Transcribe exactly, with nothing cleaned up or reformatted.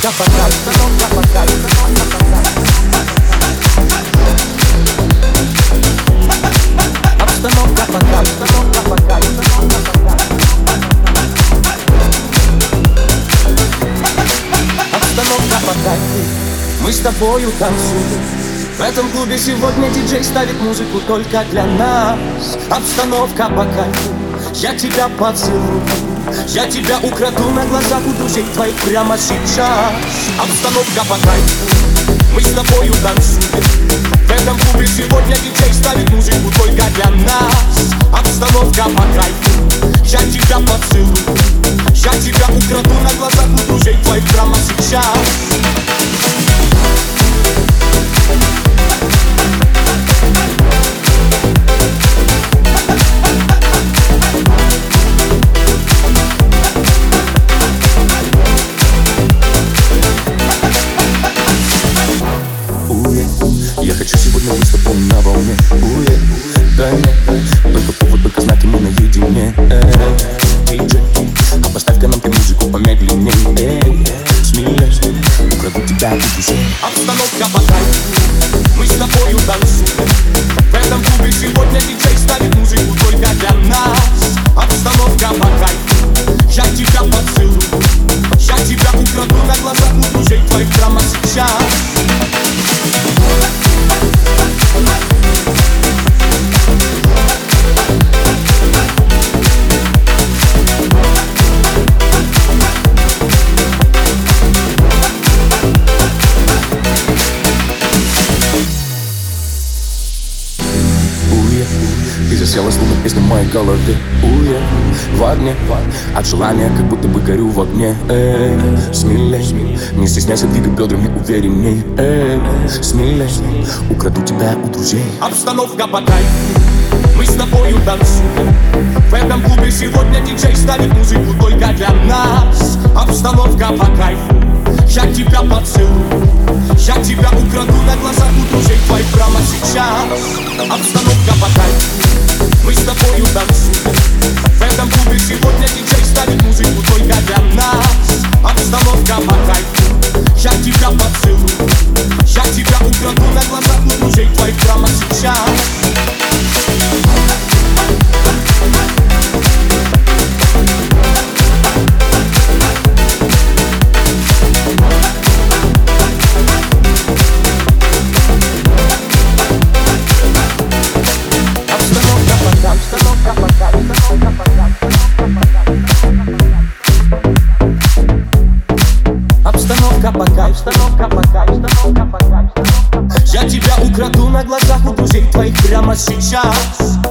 Обстановка пока, обстановка пока, обстановка пока. Обстановка пока, обстановка пока, обстановка пока. Обстановка пока. Мы с тобою танцуем. В этом клубе сегодня диджей ставит музыку только для нас. Обстановка по кайфу. Я тебя поцелую, я тебя украду на глазах у друзей твоих прямо сейчас. Обстановка по кайфу. Мы с тобою танцуем. В этом клубе сегодня диджей ставит музыку только для нас. Обстановка по кайфу. Я тебя поцелую, я тебя украду на глазах у друзей твоих прямо сейчас. Я хочу сегодня быть с тобой на волне. Уе, да нет, только повод, только знаки, мы наедине. Диджей, а поставь-ка нам ты музыку помедленней. Эй, смелей, украду тебя и друзей. Обстановка по кайфу. Мы с тобою танцуем. В этом клубе сегодня диджей ставит музыку только для нас. Обстановка по кайфу. Я тебя поцелую, я тебя украду на глазах у друзей твоих прямо сейчас. Ты засела, словно песня в моей голове. Уе, в огне, от желания, как будто бы горю в огне. Эй, смелей, не стесняйся, двигай бедрами уверенней. Эй, смелей, украду тебя у друзей. Обстановка по кайфу. Мы с тобою танцуем. В этом клубе сегодня диджей ставит музыку только для нас. Обстановка по кайфу. Я тебя поцелую, я тебя украду на глазах у друзей твоих прямо сейчас. Обстановка по кайфу. Мы с тобою танцуем. В этом клубе сегодня диджей ставит музыку только для нас. Обстановка по кайфу. Я тебя поцелую, я тебя украду на глазах у друзей твоих прямо сейчас. Обстановка пока, обстановка пока, обстановка пока. Я тебя украду на глазах у друзей твоих прямо сейчас.